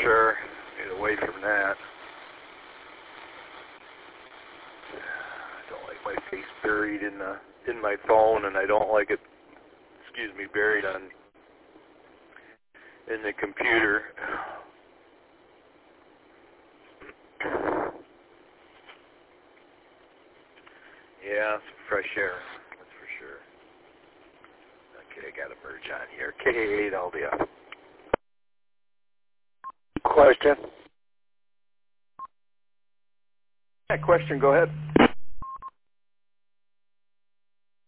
sure. Get away from that. I don't like my face buried in my phone, and I don't like it, buried in the computer. Yeah, some fresh air, that's for sure. Okay, I got a merge on here. K8LDF. Question? Yeah, question, go ahead.